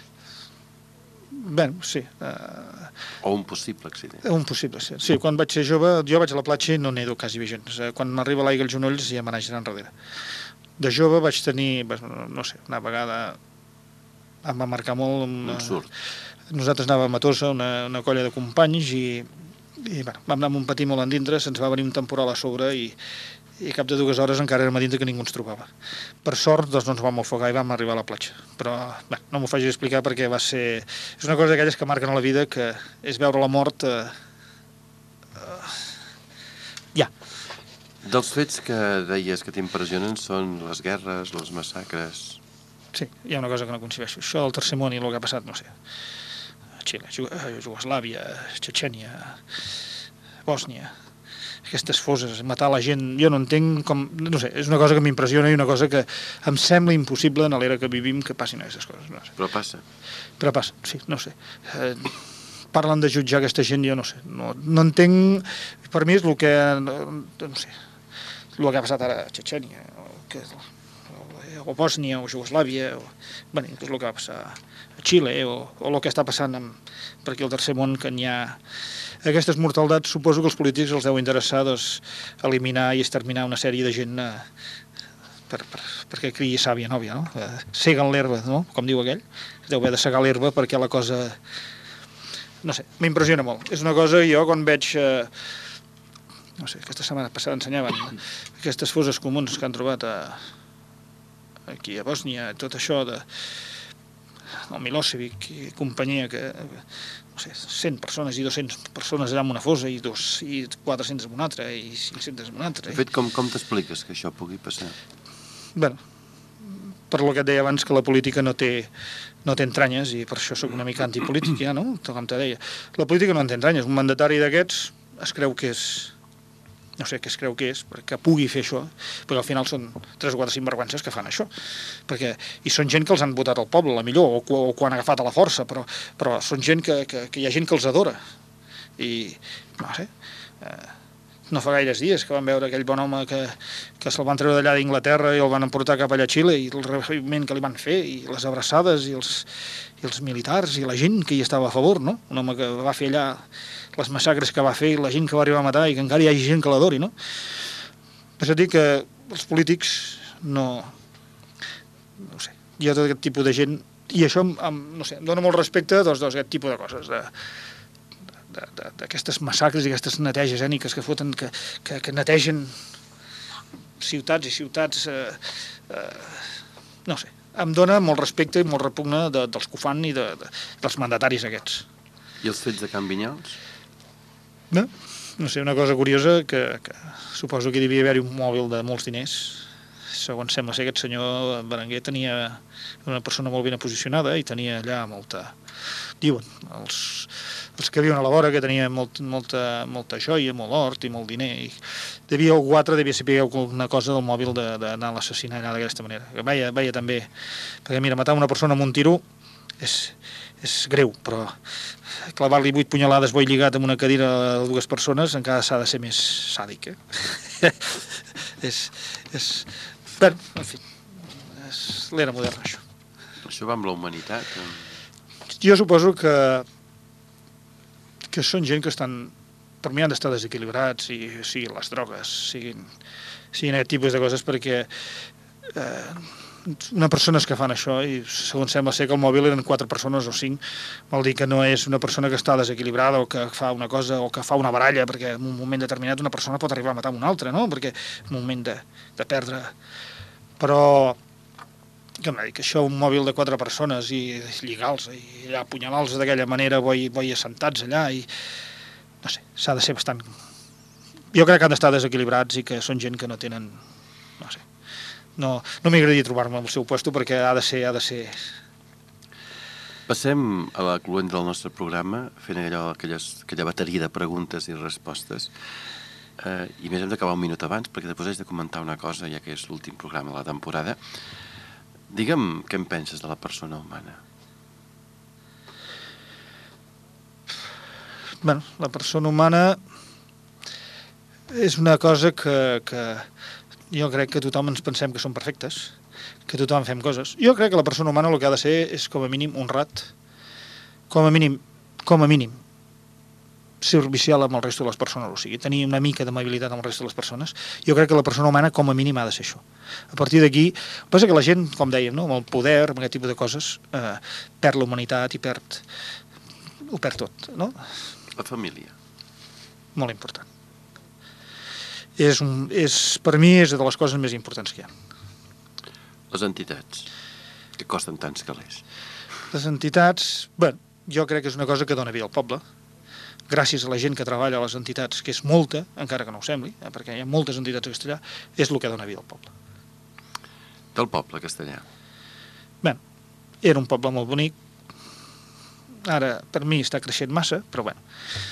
Bé, sí. O un possible accident. Un possible, sí. Sí, quan vaig ser jove, jo vaig a la platja i no nedo quasi bé gens. Quan m'arriba l'aigua als genolls ja m'anava girant enrere. De jove vaig tenir, no sé, una vegada em va marcar molt... Un surt. Nosaltres anàvem a Tossa, una colla de companys, i bueno, vam anar amb un patí molt endintre, se'ns va venir un temporal a sobre i cap de 2 hores encara érem a dintre que ningú ens trobava. Per sort, doncs no ens vam ofegar i vam arribar a la platja. Però bé, no m'ho faci explicar perquè va ser... És una cosa d'aquelles que marquen a la vida, que és veure la mort... Ja. Dels fets que deies que t'impressionen són les guerres, les massacres... Sí, hi ha una cosa que no concebeixo. Això del tercer món i el que ha passat, no sé, a Xile, Jugoslàvia, Txetxènia, Bòsnia, aquestes fosses, matar la gent, jo no entenc com... No sé, és una cosa que m'impressiona i una cosa que em sembla impossible en l'era que vivim que passin aquestes coses. No sé. Però passa. Però passa, sí, no sé. Parlen de jutjar aquesta gent, jo no sé. No entenc... Per mi és el que... No sé. El que ha passat ara a Txetxènia, o Bòsnia, o Jugoslàvia, o inclús el que va passar a Xile, o el que està passant per aquí al tercer món, que n'hi ha aquestes mortaldats. Suposo que els polítics els deu interessar eliminar i exterminar una sèrie de gent perquè criï sàvia nòvia, no? Seguen l'herba, no? Com diu aquell. Es deu haver de segar l'herba perquè la cosa... No sé, m'impressiona molt. És una cosa, jo quan veig... No sé, aquesta setmana passada ensenyaven aquestes fosses comuns que han trobat aquí a Bòsnia, tot això de el Milosevic i companyia, que no sé, 100 persones i 200 persones allà en una fossa i 400 en una altra i 500 en una altra. De fet, com t'expliques que això pugui passar? Bé, per lo que et deia abans, que la política no té entranyes, i per això soc una mica antipolític, ja, no? Com te deia. La política no en té entranyes. Un mandatari d'aquests es creu que és... No sé què es creu que és, perquè pugui fer això, perquè al final són 3 o 4 sinvergüences que fan això. I són gent que els han votat al poble, la millor, o quan ha agafat a la força, però són gent que hi ha gent que els adora. I, no sé, no fa gaires dies que van veure aquell bon home que se'l van treure d'allà d'Inglaterra i el van emportar cap allà a Xile, i el recibiment que li van fer, i les abraçades, i els militars, i la gent que hi estava a favor, no? Un home que va fer allà les massacres que va fer, i la gent que va arribar a matar, i que encara hi hagi gent que l'adori, no? Per això dic que els polítics no sé, hi ha tot aquest tipus de gent, i això, no sé, em dona molt respecte a aquest tipus de coses, d'aquestes massacres i aquestes neteges ètniques que foten, que netegen ciutats i ciutats, no sé, em dona molt respecte i molt repugna dels que ho fan i dels mandataris aquests. I els fets de Can Vinyals? No sé, una cosa curiosa, que suposo que hi devia haver-hi un mòbil de molts diners. Segons sembla ser, aquest senyor Berenguer tenia una persona molt ben posicionada i tenia allà molta... Diuen, els que viuen a la vora, que tenia molta joia, molt hort i molt diner. I algú altre devia saber alguna cosa del mòbil d'anar a l'assassinar allà d'aquesta manera. Veia també, perquè mira, matar una persona amb un tiro és greu, però clavar-li 8 punyalades boi lligat amb una cadira a 2 persones encara s'ha de ser més sàdic, Bé, en fi, és l'era moderna, això. Això va amb la humanitat? Jo suposo que són gent que estan, per mi han d'estar desequilibrats, siguin les drogues, siguin aquest tipus de coses, perquè una persona que fan això, i segons sembla ser que el mòbil eren 4 persones o 5, vol dir que no és una persona que està desequilibrada o que fa una cosa o que fa una baralla, perquè en un moment determinat una persona pot arribar a matar una altra, no? Perquè en un moment de perdre... Però, que m'ha dit que això, un mòbil de 4 persones i lligar-los i allà apunyalar-los d'aquella manera, boi assentats allà, i no sé, s'ha de ser bastant... Jo crec que han d'estar desequilibrats i que són gent que no tenen... No sé. No m'agradaria trobar-me al seu puesto perquè ha de ser... Passem a la cluent del nostre programa, fent aquella bateria de preguntes i respostes. I més hem d'acabar un minut abans, perquè després haig de comentar una cosa, ja que és l'últim programa de la temporada. Digue'm què en penses de la persona humana. Bueno, la persona humana és una cosa que jo crec que tothom ens pensem que som perfectes, que tothom fem coses. Jo crec que la persona humana el que ha de ser és com a mínim honrat, com a mínim, servicial amb el resto de les persones, o sigui, tenir una mica d'amabilitat amb el resto de les persones. Jo crec que la persona humana com a mínim ha de ser això. A partir d'aquí, passa que la gent, com dèiem, no? Amb el poder, amb aquest tipus de coses, perd la humanitat i ho perd tot, no? La família. Molt important. Per mi és de les coses més importants que hi ha. Les entitats, que costen tants calés. Les entitats, bé, jo crec que és una cosa que dona vida al poble, gràcies a la gent que treballa a les entitats, que és molta, encara que no ho sembli, perquè hi ha moltes entitats a Castellà, és el que dona vida al poble. Del poble castellà. Bé, era un poble molt bonic, ara per mi està creixent massa, però bueno.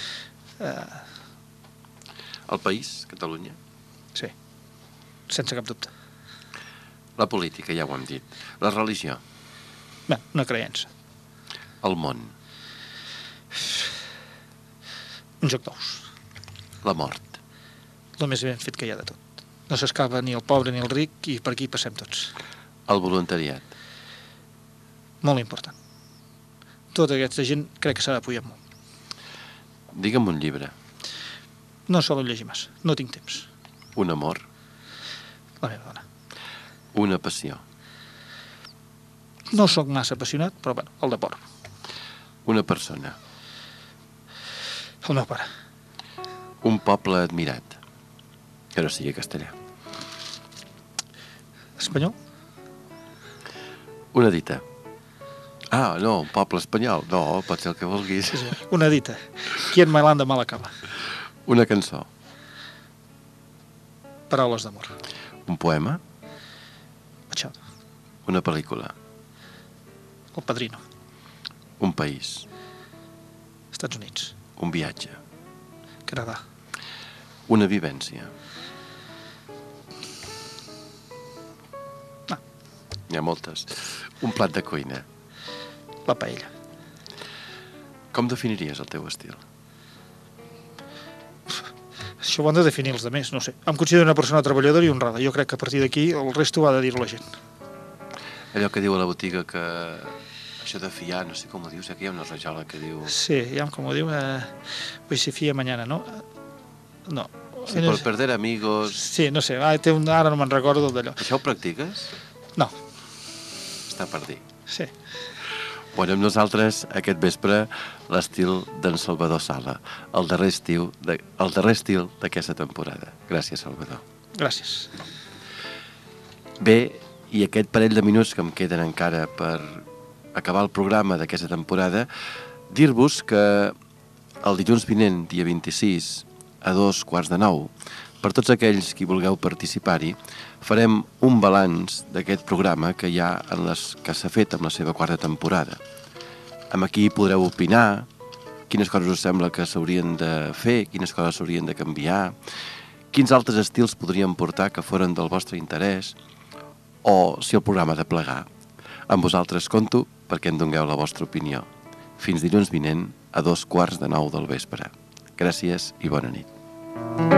El país, Catalunya? Sí, sense cap dubte. La política, ja ho hem dit. La religió? Bé, una creença. El món? Un joc d'ous. La mort? El més ben fet que hi ha de tot. No s'escapa ni el pobre ni el ric i per aquí passem tots. El voluntariat? Molt important. Tota aquesta gent crec que s'ha d'apoyar molt. Digue'm un llibre. No solo llegir massa, no tinc temps. Un amor? La meva dona. Una passió? No sóc massa apassionat, però bueno, el deport. Una persona? El meu pare. Un poble admirat? Que no sigui castellà. Espanyol? Una dita? Ah, no, un poble espanyol. No, pot ser el que vulguis. Sí. Una dita. Qui en Mailanda mal acaba. Una cançó? Paraules d'amor. Un poema? Machado. Una pel·lícula? El Padrino. Un país? Estats Units. Un viatge? Canadà. Una vivència? No. N'hi ha moltes. Un plat de cuina? La paella. Com definiries el teu estil? Això ho han de definir els altres, no sé. Em considero una persona treballadora i honrada. Jo crec que a partir d'aquí el resto ho ha de dir la gent. Allò que diu a la botiga que... Això de fiar, no sé com ho dius, aquí hi ha una rajola que diu... Sí, ja com ho diu, pues se fía mañana, ¿no? No. Si por perder amigos... Sí, no sé, ara no me'n recordo d'allò. Això ho practiques? No. Està per dir. Sí. Bueno, amb nosaltres aquest vespre l'estil d'en Salvador Sala, el darrer estil d'aquesta temporada. Gràcies, Salvador. Gràcies. Bé, i aquest parell de minuts que em queden encara per acabar el programa d'aquesta temporada, dir-vos que el dilluns vinent, dia 26, a 8:45, per tots aquells qui vulgueu participar-hi, farem un balanç d'aquest programa que que s'ha fet amb la seva quarta temporada. Amb aquí podreu opinar quines coses us sembla que s'haurien de fer, quines coses s'haurien de canviar, quins altres estils podríem portar que foren del vostre interès, o si el programa ha de plegar. Amb vosaltres compto perquè em dongueu la vostra opinió. Fins dilluns vinent a 8:15 del vespre. Gràcies i bona nit.